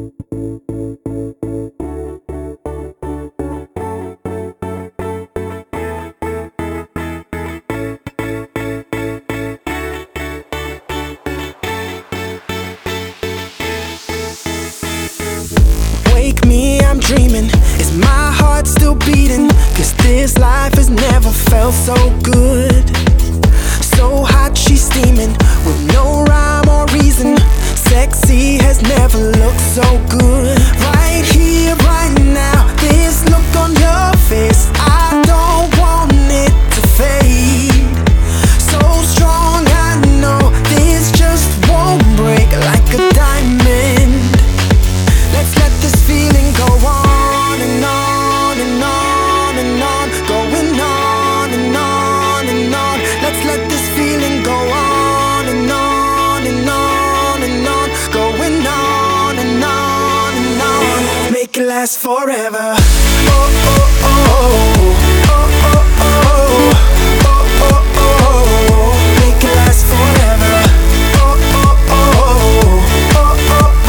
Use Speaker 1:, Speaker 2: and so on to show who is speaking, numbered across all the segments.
Speaker 1: Wake me, I'm dreaming. Is my heart still beating? 'Cause this life has never felt so good. So hot, she's steaming with no rhyme or reason. Sexy has never looked so good. Right here, right now, this look on your face, I don't want it to fade. So strong, I know this just won't break like a diamond. Let's let this feeling go on and on and on and on, going on and on and on. Let's let this feeling go on and on and on and on, going on and on and on. Make it last forever. Oh, oh, oh, oh, oh, oh, oh, oh, oh, oh. Make it last forever. Oh, oh, oh, oh, oh, oh,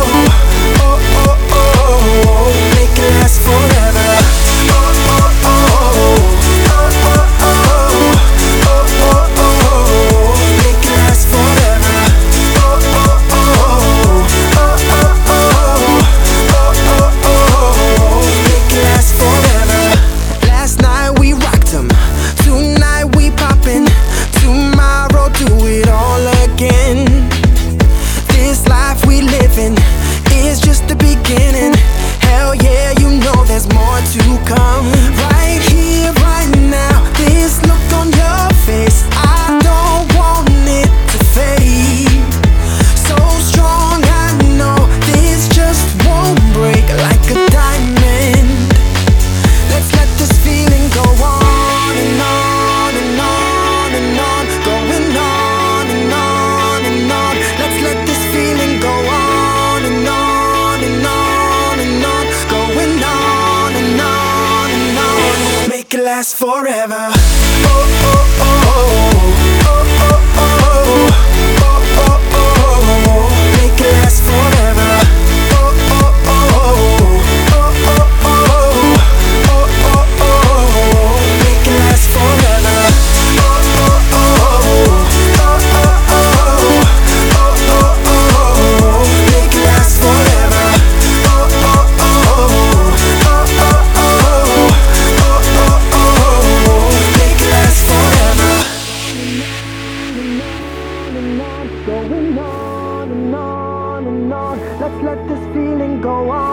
Speaker 1: oh. Make it last forever. Oh, oh, oh, oh, oh, oh, oh, oh. Make it last forever. Oh, oh, oh, oh, oh, oh. Make it last forever. Last night we rocked 'em, tonight we poppin', tomorrow do it all again. This life we livin' is just the beginning. Hell yeah, you know there's more to come. Right here, right now, this look on your face, I don't want it to fade. So strong, I know this just won't break like a diamond. Let's let this feeling go on and on and on and on, going on and on and on. Let's let this feeling go on and on and on and on, going on and on and on. Make it last forever. Oh, oh, oh, oh, oh, oh, oh, oh, oh. Make it last forever. Oh, oh, oh, oh, oh, oh, oh, oh. Make it last forever. Oh, oh, oh, oh, oh, oh, oh. Make it last forever. Oh, oh, oh, oh, oh, make it last forever. Going on and on and on. Let's let this feeling go on.